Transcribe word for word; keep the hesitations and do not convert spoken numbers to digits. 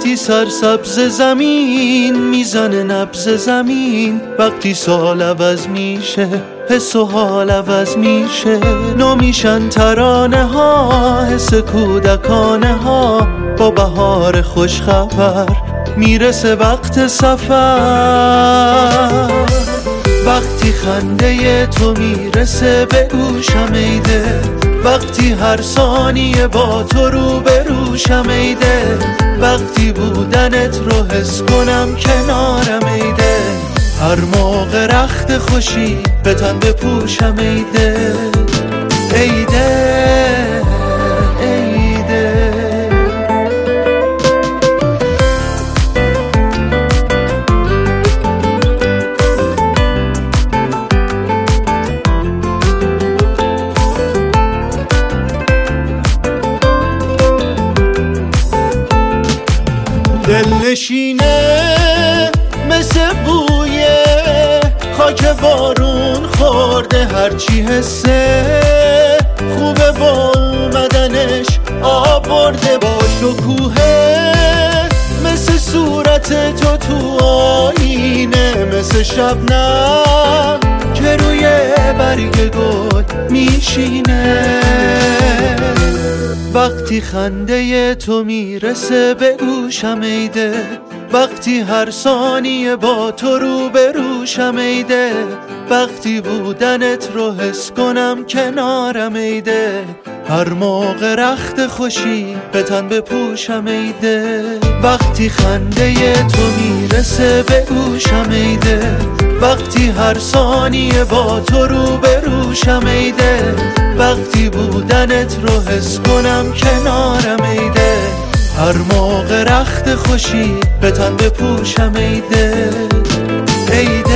وقتی سرسبز زمین میزنه نبض زمین، وقتی سال عوض میشه حس و حال عوض میشه، نو میشن ترانه ها حس کودکانه ها، با بهار خوش خبر میرسه وقت سفر. وقتی خنده تو میرسه به گوشم ایده، وقتی هر ثانیه با تو رو به روشم ایده، وقتی بودنت رو حس کنم کنارم ایده، هر موقع رخت خوشی به تن بپوشم ایده ایده ایده. دلنشینه مثل بوی خاک بارون خورده، هرچی حسه خوبه با اومدنش آورده، با شکوهه مثل صورت تو تو آینه، مثل شبنم که روی برگ گل میشینه. وقتی خنده تو میرسه به گوشم ایده، وقتی هر ثانیه با تو رو به روشم ایده، وقتی بودنت رو حس کنم کنارم ایده، هر موقع رخت خوشی به تن بپوشم ایده. وقتی خنده تو میرسه به گوشم ایده، وقتی هر ثانیه با تو رو به روشم ایده، وقتی بودنت رو حس کنم کنارم ایده، هر موقع رخت خوشی به تن بپوشم ایده ایده.